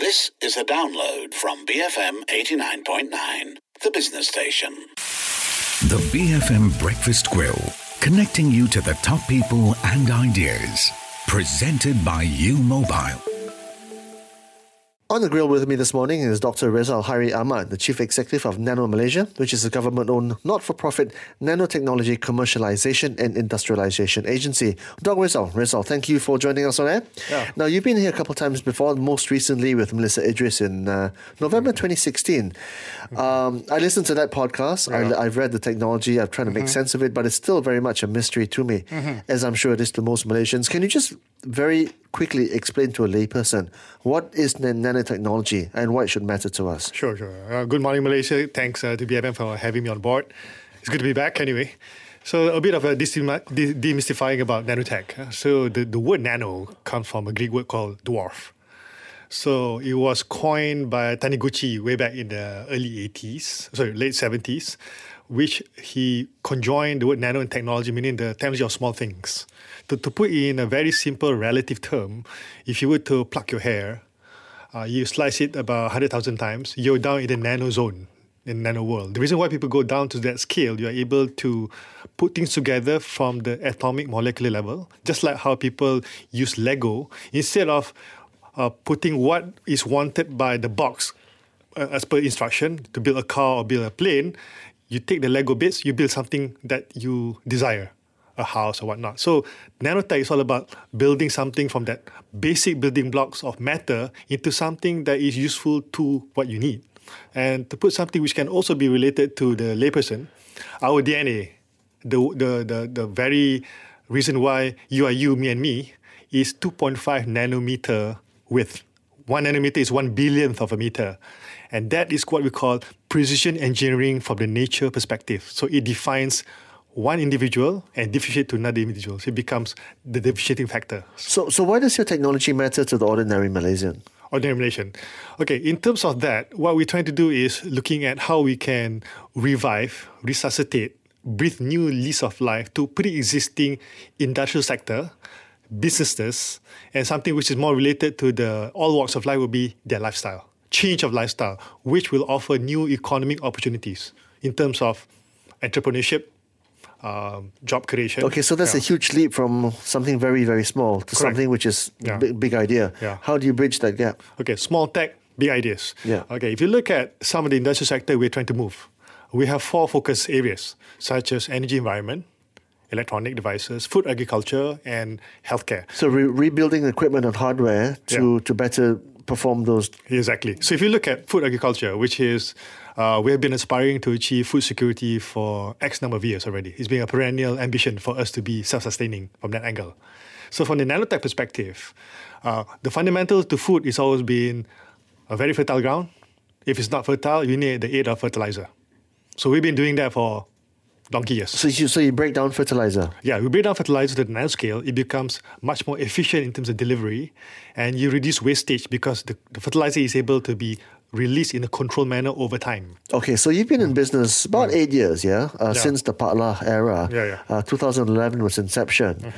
This is a download from BFM 89.9, the business station. The BFM Breakfast Grill, connecting you to the top people and ideas. Presented by U Mobile. On the grill with me this morning is Dr. Reza Al-Hari Ahmad, the Chief Executive of Nano Malaysia, which is a government-owned, not-for-profit nanotechnology commercialization and industrialization agency. Dr. Reza, thank you for joining us on air. Yeah. Now, you've been here a couple of times before, most recently with Melissa Idris in November 2016. I listened to that podcast. Yeah. I've read the technology. I'm trying to make sense of it, but it's still very much a mystery to me, as I'm sure it is to most Malaysians. Can you just very quickly explain to a layperson what is nanotechnology and why it should matter to us? Sure. Good morning, Malaysia. Thanks to BFM for having me on board. It's good to be back anyway. So a bit of a demystifying about nanotech. So the word nano comes from a Greek word called dwarf. So it was coined by Taniguchi way back in the late 70s, which he conjoined the word nano and technology, meaning the technology of small things. To put it in a very simple relative term, if you were to pluck your hair, you slice it about 100,000 times, you're down in the nano zone, in the nano world. The reason why people go down to that scale, you're able to put things together from the atomic molecular level, just like how people use Lego. Instead of putting what is wanted by the box as per instruction to build a car or build a plane, you take the Lego bits, you build something that you desire, a house or whatnot. So nanotech is all about building something from that basic building blocks of matter into something that is useful to what you need. And to put something which can also be related to the layperson, our DNA, the very reason why you are you, me and me, is 2.5 nanometer width. 1 nanometer is 1 billionth of a meter. And that is what we call precision engineering from the nature perspective. So it defines one individual and differentiate to another individual. So it becomes the differentiating factor. So why does your technology matter to the ordinary Malaysian? Ordinary Malaysian. Okay, in terms of that, what we're trying to do is looking at how we can revive, resuscitate, breathe new lease of life to pre-existing industrial sector, businesses, and something which is more related to the all walks of life will be their lifestyle, change of lifestyle, which will offer new economic opportunities in terms of entrepreneurship, job creation. Okay, so that's a huge leap from something very, very small to something which is big idea. Yeah. How do you bridge that gap? Okay, small tech, big ideas. Yeah. Okay, if you look at some of the industrial sector we're trying to move, we have 4 focus areas, such as energy environment, electronic devices, food agriculture, and healthcare. So rebuilding equipment and hardware to better perform those. Exactly. So if you look at food agriculture, which is, we have been aspiring to achieve food security for X number of years already. It's been a perennial ambition for us to be self-sustaining from that angle. So from the nanotech perspective, the fundamental to food is always been a very fertile ground. If it's not fertile, you need the aid of fertilizer. So we've been doing that for donkey years. So you break down fertilizer? Yeah, we break down fertilizer to the nanoscale. It becomes much more efficient in terms of delivery, and you reduce wastage because the fertilizer is able to be released in a controlled manner over time. Okay, so you've been in business about 8 years, since the Patla era. 2011 was inception.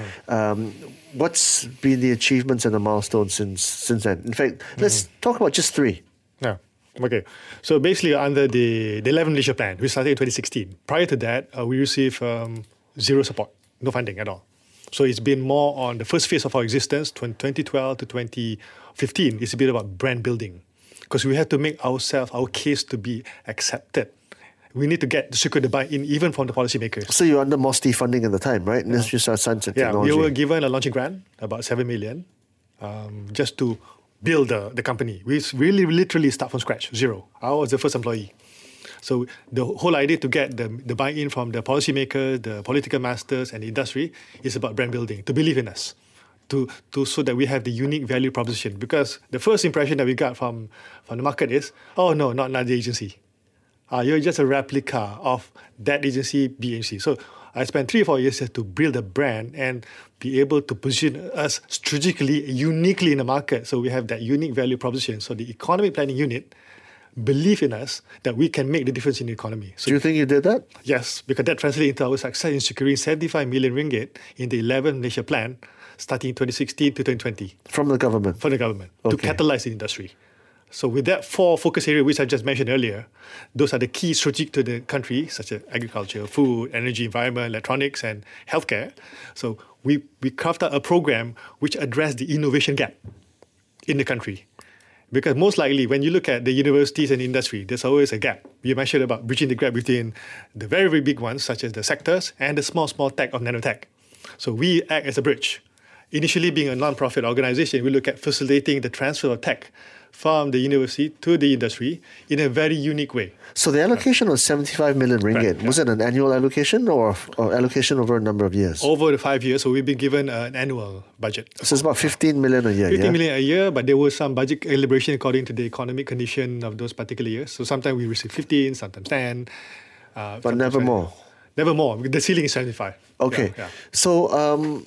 What's been the achievements and the milestones since then? In fact, let's talk about just 3. Yeah. Okay, so basically under the 11 Malaysia plan, we started in 2016. Prior to that, we received zero support, no funding at all. So it's been more on the first phase of our existence, 2012 to 2015. It's a bit about brand building because we have to make ourselves, our case to be accepted. We need to secure the buy-in even from the policymakers. So you're under MOSTI funding at the time, right? And this is our science and technology. Yeah, we were given a launching grant, about 7 million, just to build the company. We really literally start from scratch, zero. I was the first employee. So the whole idea to get the buy-in from the policymakers, the political masters and the industry is about brand building, to believe in us, so that we have the unique value proposition. Because the first impression that we got from the market is, oh no, not another agency. You're just a replica of that agency, B agency. So I spent 3 or 4 years to build a brand and be able to position us strategically, uniquely in the market. So we have that unique value proposition. So the economic planning unit believe in us that we can make the difference in the economy. So do you think you did that? Yes, because that translated into our success in securing 75 million ringgit in the 11 Malaysia plan starting in 2016 to 2020. From the government? From the government, to catalyze the industry. So with that 4 focus areas, which I just mentioned earlier, those are the key strategic to the country, such as agriculture, food, energy, environment, electronics, and healthcare. So we crafted a program which addressed the innovation gap in the country. Because most likely, when you look at the universities and industry, there's always a gap. You mentioned about bridging the gap between the very, very big ones, such as the sectors, and the small tech of nanotech. So we act as a bridge. Initially, being a non-profit organization, we look at facilitating the transfer of tech from the university to the industry in a very unique way. So the allocation was 75 million ringgit. Right, was it an annual allocation or allocation over a number of years? Over the 5 years, so we've been given an annual budget. So it's about 15 million a year, 15 million a year, but there was some budget calibration according to the economic condition of those particular years. So sometimes we receive 15, sometimes 10. But never more? Never more. The ceiling is 75. Okay. Yeah. So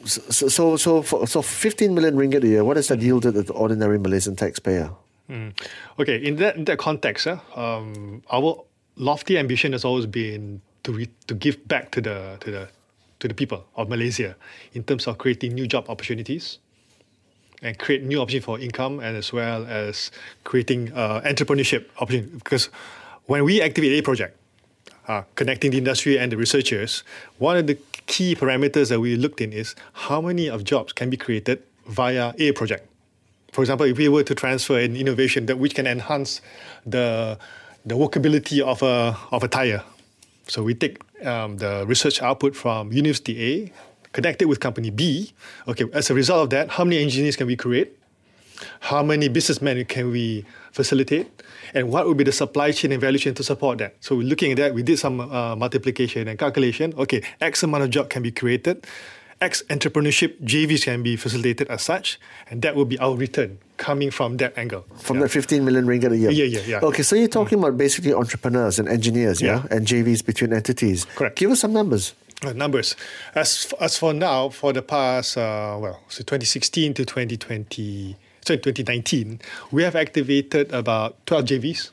15 million ringgit a year, what does that yield to the ordinary Malaysian taxpayer? Okay, in that context, our lofty ambition has always been to give back to the people of Malaysia in terms of creating new job opportunities and create new opportunities for income, and as well as creating entrepreneurship opportunities. Because when we activate a project, connecting the industry and the researchers, one of the key parameters that we looked in is how many of jobs can be created via a project. For example, if we were to transfer an innovation that which can enhance the workability of a tire, so we take the research output from University A, connect it with company B. Okay, as a result of that, how many engineers can we create? How many businessmen can we facilitate? And what would be the supply chain and value chain to support that? So we're looking at that. We did some multiplication and calculation. Okay, X amount of job can be created. X entrepreneurship JVs can be facilitated as such. And that will be our return coming from that angle. From that 15 million ringgit a year? Yeah. Okay, so you're talking about basically entrepreneurs and engineers, yeah? And JVs between entities. Correct. Give us some numbers. Numbers. As for now, for the past, so 2016 to 2020... So in 2019, we have activated about 12 JVs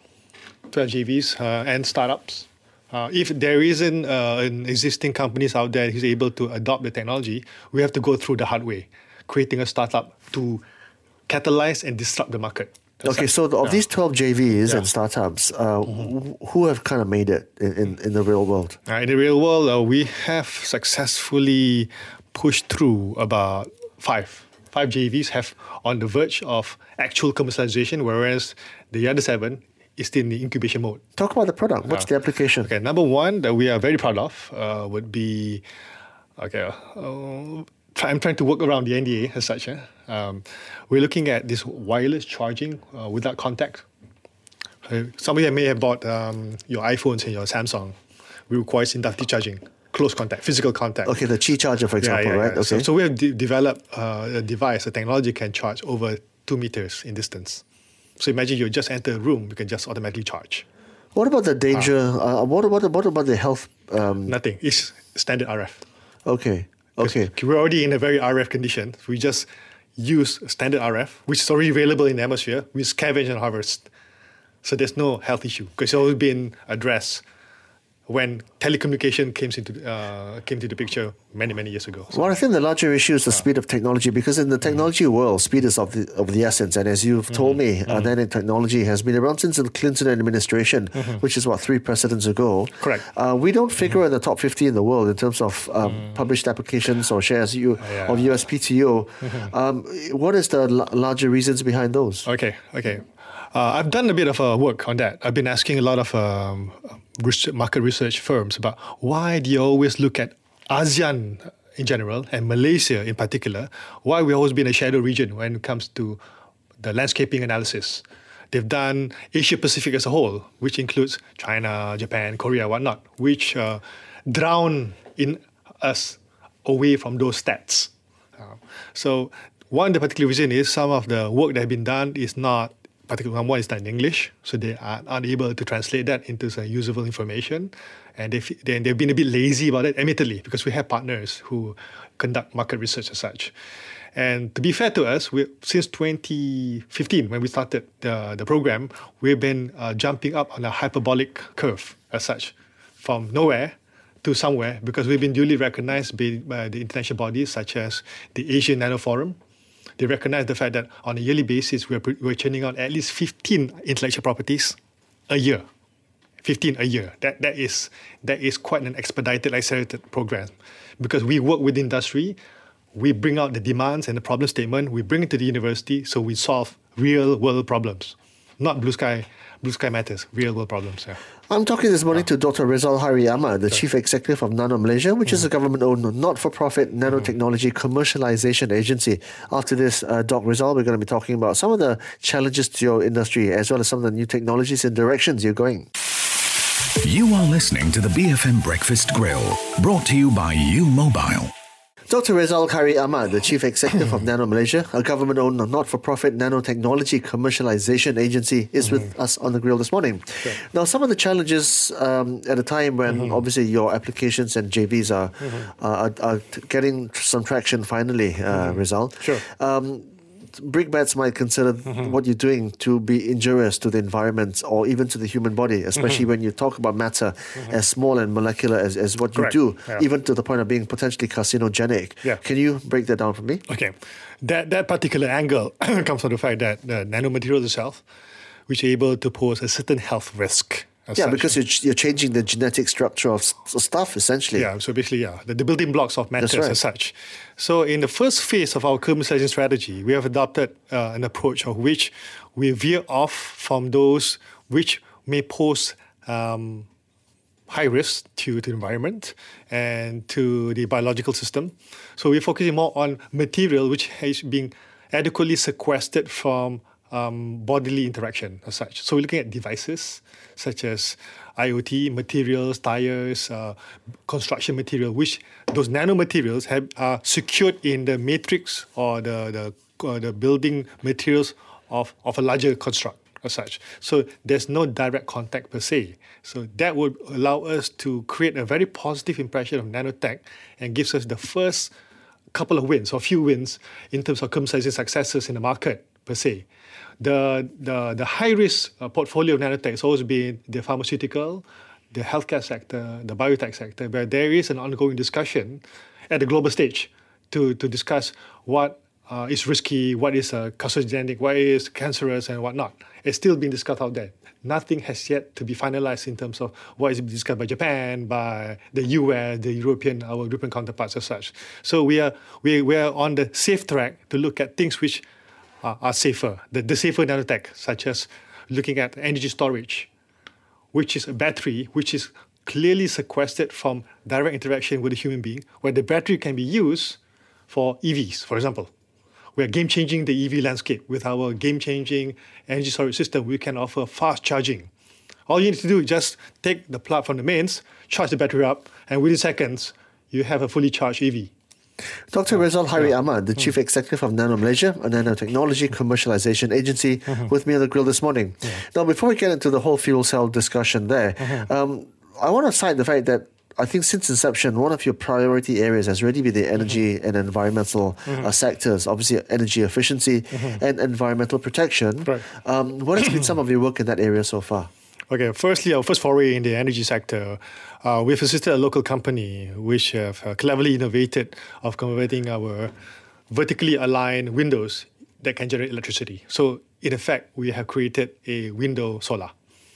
and startups. If there isn't an existing companies out there who's able to adopt the technology, we have to go through the hard way, creating a startup to catalyze and disrupt the market. Okay, so of these 12 JVs and startups, who have kind of made it in the real world? In the real world, we have successfully pushed through about 5 JVs have on the verge of actual commercialization, whereas the other 7 is still in the incubation mode. Talk about the product. What's the application? Okay, number one that we are very proud of would be, I'm trying to work around the NDA as such. We're looking at this wireless charging without contact. Some of you may have bought your iPhones and your Samsung. We require inductive charging. Close contact, physical contact. Okay, the Qi charger, for example, right? Okay. So we have developed a device, a technology can charge over 2 meters in distance. So imagine you just enter a room, you can just automatically charge. What about the danger? What about the health? Nothing. It's standard RF. Okay. We're already in a very RF condition. We just use standard RF, which is already available in the atmosphere. We scavenge and harvest. So there's no health issue because it's always been addressed when telecommunication came to the picture many years ago. Well, I think the larger issue is the speed of technology, because in the technology world, speed is of the essence. And as you've told me, nanotechnology has been around since the Clinton administration, which is 3 presidents ago. Correct. We don't figure in the top 50 in the world in terms of published applications or shares of USPTO. What is the larger reasons behind those? Okay. I've done a bit of work on that. I've been asking a lot of market research firms about why do you always look at ASEAN in general and Malaysia in particular, why we always been a shadow region when it comes to the landscaping analysis. They've done Asia Pacific as a whole, which includes China, Japan, Korea, whatnot, which drown in us away from those stats. So one of the particular reason is some of the work that has been done is not particularly one is done in English, so they are unable to translate that into some usable information. And they've been a bit lazy about it, admittedly, because we have partners who conduct market research as such. And to be fair to us, since 2015, when we started the program, we've been jumping up on a hyperbolic curve as such, from nowhere to somewhere, because we've been duly recognized by the international bodies such as the Asian Nano Forum, they recognize the fact that on a yearly basis, we're churning out at least 15 intellectual properties a year. 15 a year. That is quite an expedited, accelerated program, because we work with industry, we bring out the demands and the problem statement, we bring it to the university, so we solve real world problems, not blue sky matters, real world problems. Yeah. I'm talking this morning to Dr. Rizal Hari Ahmad, the Chief Executive of Nano Malaysia, which is a government-owned, not-for-profit nanotechnology commercialization agency. After this, Dr. Rizal, we're going to be talking about some of the challenges to your industry, as well as some of the new technologies and directions you're going. You are listening to the BFM Breakfast Grill, brought to you by U Mobile. Dr. Rizal Hari Ahmad, the Chief Executive of Nano Malaysia, a government-owned, not-for-profit nanotechnology commercialization agency, is with us on the grill this morning. Sure. Now, some of the challenges at a time when obviously your applications and JVs are getting some traction finally, Rizal. Sure. Brickbats might consider what you're doing to be injurious to the environment or even to the human body, especially when you talk about matter as small and molecular as what Correct. you do, Yeah. even to the point of being potentially carcinogenic. Yeah. Can you break that down for me? Okay, that particular angle comes from the fact that the nanomaterials itself, which are able to pose a certain health risk. as Yeah, such. because you're changing the genetic structure of stuff, essentially. Yeah, so basically, the building blocks of matters right. as such. So in the first phase of our commercialization strategy, we have adopted an approach of which we veer off from those which may pose high risk to the environment and to the biological system. So we're focusing more on material which has been adequately sequestered from bodily interaction as such. So we're looking at devices such as IoT materials, tires, construction material, which those nanomaterials are secured in the matrix or the building materials of a larger construct as such. So there's no direct contact per se. So that would allow us to create a very positive impression of nanotech and gives us the first couple of wins or few wins in terms of commercialization successes in the market per se. The high-risk portfolio of nanotech has always been the pharmaceutical, the healthcare sector, the biotech sector, where there is an ongoing discussion at the global stage to discuss what is risky, what is carcinogenic, what is cancerous, and whatnot. It's still being discussed out there. Nothing has yet to be finalized in terms of what is being discussed by Japan, by the US, our European counterparts as such. So we are on the safe track to look at things which are safer, the safer nanotech, such as looking at energy storage, which is a battery which is clearly sequestered from direct interaction with a human being, where the battery can be used for EVs, for example. We are game-changing the EV landscape. With our game-changing energy storage system, we can offer fast charging. All you need to do is just take the plug from the mains, charge the battery up, and within seconds, you have a fully charged EV. Dr. Rizal Hari Ahmad, the Chief Executive of Nano Malaysia, a nanotechnology commercialization agency, with me on the grill this morning. Now, before we get into the whole fuel cell discussion there, I want to cite the fact that I think since inception, one of your priority areas has really been the energy and environmental sectors, obviously energy efficiency and environmental protection. Right. What has been some of your work in that area so far? Okay, firstly, our first foray in the energy sector, we've assisted a local company which have cleverly innovated of converting our vertically aligned windows that can generate electricity. So, in effect, we have created a window solar.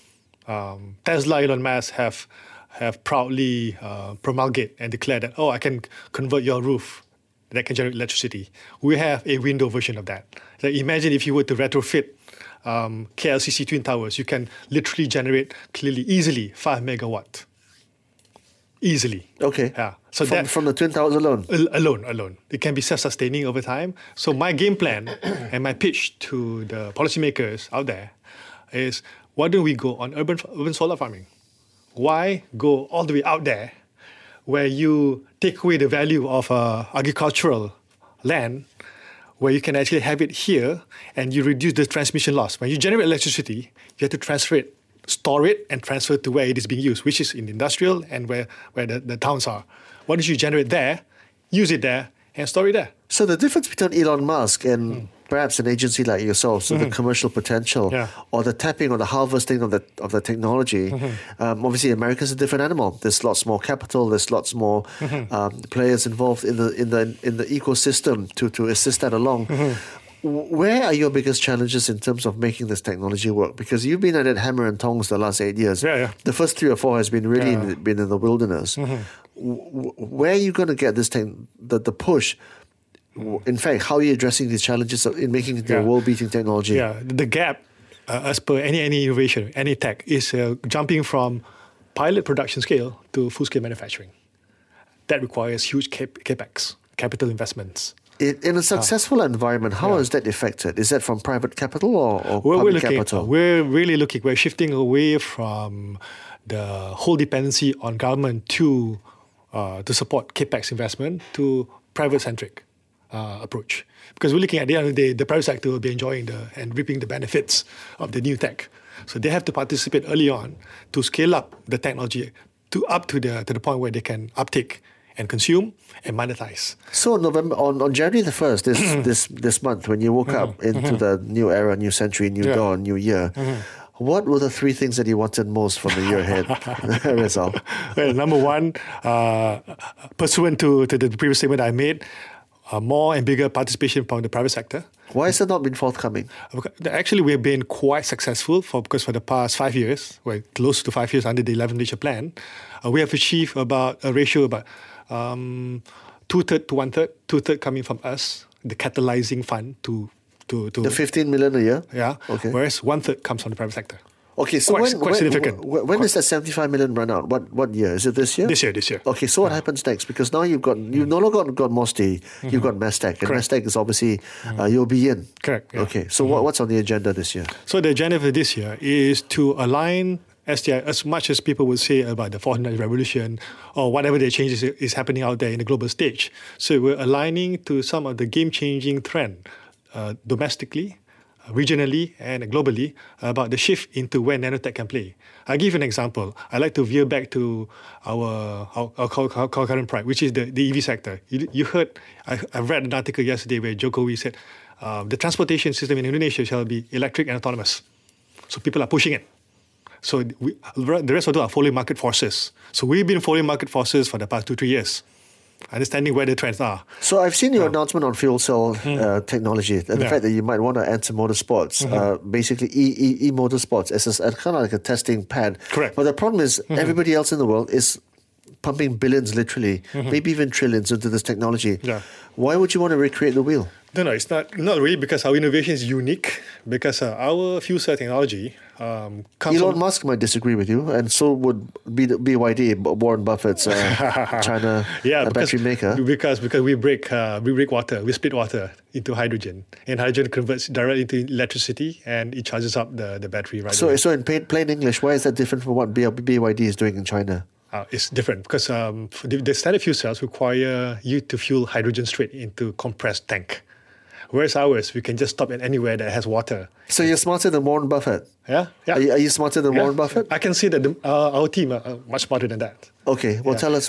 Tesla, Elon Musk have proudly promulgated and declared that, I can convert your roof that can generate electricity. We have a window version of that. Like, imagine if you were to retrofit KLCC Twin Towers, you can literally generate easily 5 megawatt. Easily. Okay. Yeah. So from the Twin Towers alone? Alone. It can be self-sustaining over time. So my game plan and my pitch to the policymakers out there is, why don't we go on urban solar farming? Why go all the way out there where you take away the value of agricultural land, where you can actually have it here and you reduce the transmission loss. When you generate electricity, you have to transfer it, store it, and transfer it to where it is being used, which is in industrial and where the towns are. Why don't you generate there, use it there, and store it there? So the difference between Elon Musk and perhaps an agency like yourself, so the commercial potential or the tapping or the harvesting of the technology. Obviously, America's a different animal. There's lots more capital. There's lots more players involved in the ecosystem to assist that along. Where are your biggest challenges in terms of making this technology work? Because you've been at it hammer and tongs the last 8 years. The first 3 or 4 has been really been in the wilderness. Where are you going to get this the push? In fact, how are you addressing these challenges in making it a world-beating technology? The gap, as per any innovation, any tech, is jumping from pilot production scale to full-scale manufacturing. That requires huge capex, capital investments. In a successful environment, how is that affected? Is that from private capital or public capital? We're shifting away from the whole dependency on government to support capex investment to private-centric approach. Because we're looking at the end of the day, the private sector will be enjoying and reaping the benefits of the new tech. So they have to participate early on to scale up the technology up to the point where they can uptake and consume and monetize. So on January the 1st, this month, when you woke up into the new era, new century, new dawn, new year, what were the 3 things that you wanted most from the year ahead, Rizal? Well, number one, pursuant to the previous statement I made, more and bigger participation from the private sector. Why has it not been forthcoming? Actually, we have been quite successful because for the past 5 years, close to 5 years under the 11 Malaysia Plan, we have achieved about a ratio about 2/3 to 1/3, 2/3 coming from us, the catalyzing fund to the 15 million a year? Yeah. Okay. Whereas 1/3 comes from the private sector. Okay, so quite significant. When does that 75 million run out? What year? Is it this year? This year. Okay, so what happens next? Because now you've no longer got MOSTI, you've got Mestec. And Mestec is obviously, you'll be in. Correct. Yeah. Okay, so what's on the agenda this year? So the agenda for this year is to align STI, as much as people would say about the 400 revolution or whatever the changes is happening out there in the global stage. So we're aligning to some of the game-changing trend domestically, regionally and globally about the shift into where nanotech can play. I'll give you an example. I like to veer back to our current pride, which is the EV sector. You heard, I read an article yesterday where Jokowi said the transportation system in Indonesia shall be electric and autonomous. So people are pushing it. So the rest of them are following market forces. So we've been following market forces for the past 2-3 years, understanding where the trends are. So I've seen your announcement on fuel cell technology and the fact that you might want to enter motorsports, basically e-motorsports as a kind of like a testing pad. Correct. But the problem is everybody else in the world is pumping billions, literally, maybe even trillions into this technology. Yeah. Why would you want to recreate the wheel? No, it's not really, because our innovation is unique, because our fuel cell technology comes Elon Musk might disagree with you, and so would BYD, Warren Buffett's China battery maker. Because we break water, we split water into hydrogen, and hydrogen converts directly into electricity, and it charges up the battery right away. So in plain English, why is that different from what BYD is doing in China? It's different because the standard fuel cells require you to fuel hydrogen straight into compressed tank. Whereas ours, we can just stop at anywhere that has water. So you're smarter than Warren Buffett? Yeah. Are you smarter than Warren Buffett? I can see that our team are much smarter than that. Okay, well tell us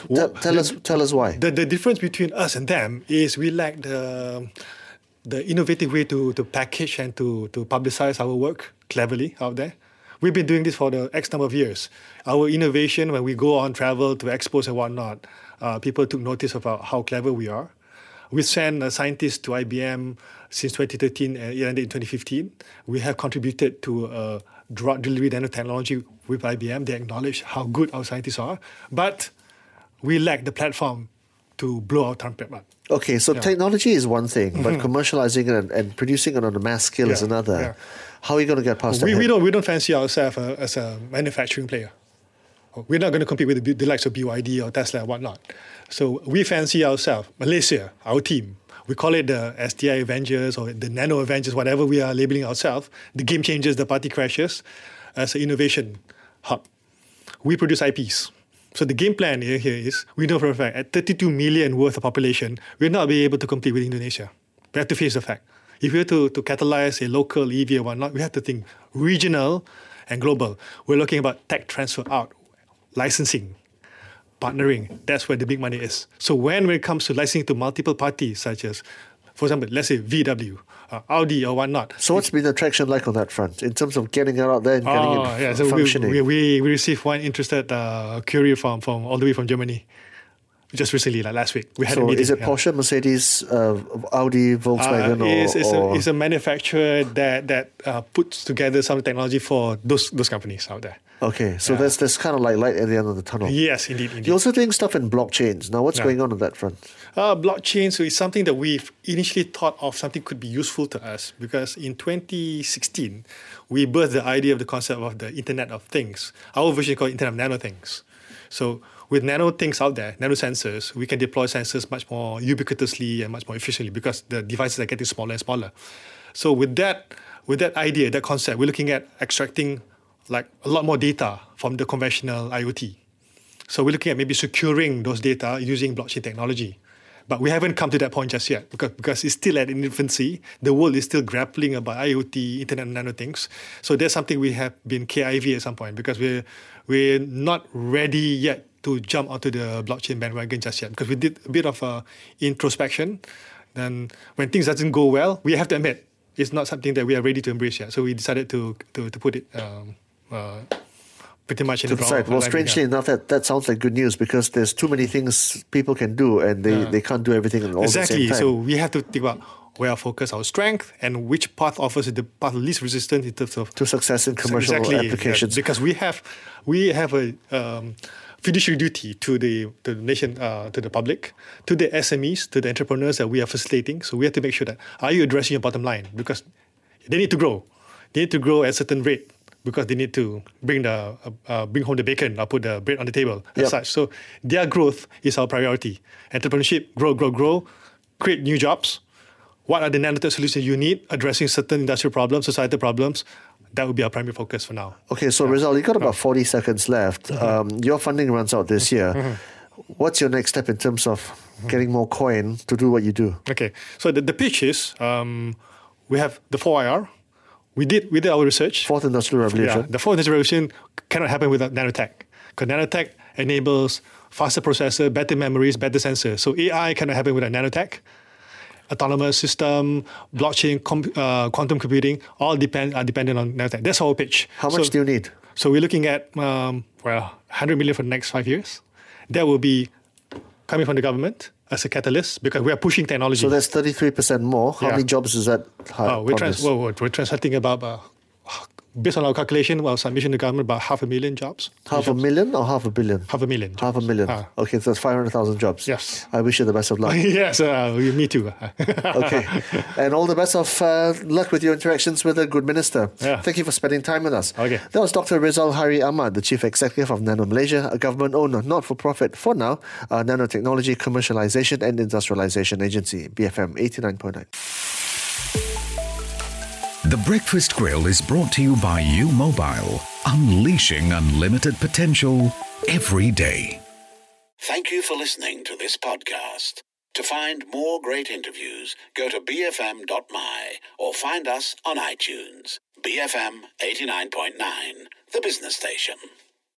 why. The difference between us and them is we lack the innovative way to package and to publicize our work cleverly out there. We've been doing this for the X number of years. Our innovation, when we go on travel to expos and whatnot, people took notice about how clever we are. We sent scientists to IBM since 2013 and it ended in 2015. We have contributed to drug delivery nanotechnology with IBM. They acknowledge how good our scientists are, but we lack the platform to blow our trumpet up. Okay, so technology is one thing, but commercializing it and producing it on a mass scale is another. Yeah. How are you going to get past that? We don't fancy ourselves as a manufacturing player. We're not going to compete with the likes of BYD or Tesla and whatnot. So we fancy ourselves, Malaysia, our team. We call it the STI Avengers or the Nano Avengers, whatever we are labeling ourselves, the game changers, the party crashers, as an innovation hub. We produce IPs. So the game plan here is, we know for a fact, at 32 million worth of population, we'll not be able to compete with Indonesia. We have to face the fact. If we are to catalyze a local EV or whatnot, we have to think regional and global. We're looking about tech transfer out, licensing, partnering. That's where the big money is. So when it comes to licensing to multiple parties, such as For example, let's say VW, Audi or whatnot. So what's been the traction like on that front in terms of getting it out there and getting it So functioning? we received one interested courier from all the way from Germany. Just recently, like last week, we had a meeting. Is it Porsche, Mercedes, Audi, Volkswagen, It's a manufacturer that puts together some technology for those companies out there. Okay, so there's kind of like light at the end of the tunnel. Yes, indeed. You're also doing stuff in blockchains. Now, what's going on that front? Blockchain, so it's something that we've initially thought of something could be useful to us because in 2016, we birthed the idea of the concept of the Internet of Things. Our version called Internet of Nano Things. So with nano things out there, nano sensors, we can deploy sensors much more ubiquitously and much more efficiently because the devices are getting smaller and smaller. So with that idea, that concept, we're looking at extracting like a lot more data from the conventional IoT. So we're looking at maybe securing those data using blockchain technology. But we haven't come to that point just yet because it's still at infancy. The world is still grappling about IoT, Internet of Nano Things. So that's something we have been KIV at some point because we're not ready yet to jump onto the blockchain bandwagon just yet because we did a bit of introspection. Then when things doesn't go well, we have to admit it's not something that we are ready to embrace yet. So we decided to put it pretty much in the side. Well, strangely enough, that sounds like good news because there's too many things people can do and they can't do everything all at the same time. So we have to think about where our focus, our strength, and which path offers the path least resistant in terms of to success in commercial applications. Because we have a fiduciary duty to the nation, to the public, to the SMEs, to the entrepreneurs that we are facilitating. So we have to make sure that are you addressing your bottom line because they need to grow. They need to grow at a certain rate because they need to bring home the bacon or put the bread on the table as such. So their growth is our priority. Entrepreneurship, grow, create new jobs. What are the nanotech solutions you need addressing certain industrial problems, societal problems? That would be our primary focus for now. Okay, so Rizal, you got about 40 seconds left. Your funding runs out this year. What's your next step in terms of getting more coin to do what you do? Okay, so the pitch is we have the 4IR. We did our research. Fourth Industrial Revolution. Yeah, the fourth industrial revolution cannot happen without nanotech. Because nanotech enables faster processor, better memories, better sensors. So AI cannot happen without nanotech. Autonomous system, blockchain, quantum computing, all are dependent on nanotech. That's our pitch. How much do you need? So we're looking at 100 million for the next 5 years. That will be coming from the government as a catalyst because we are pushing technology. So that's 33% more. How many jobs is that? We're translating about, based on our calculation, our submission to government, about 500,000 jobs. 500,000 or 500 million? 500,000. 500,000. Okay, so that's 500,000 jobs. Yes. I wish you the best of luck. Yes, me too. Okay. And all the best of luck with your interactions with the good minister. Yeah. Thank you for spending time with us. Okay. That was Dr. Rizal Hari Ahmad, the Chief Executive of Nano Malaysia, a government-owned, not-for-profit, for now, nanotechnology commercialization and industrialization agency, BFM 89.9. The Breakfast Grill is brought to you by U Mobile, unleashing unlimited potential every day. Thank you for listening to this podcast. To find more great interviews, go to bfm.my or find us on iTunes. BFM 89.9, the business station.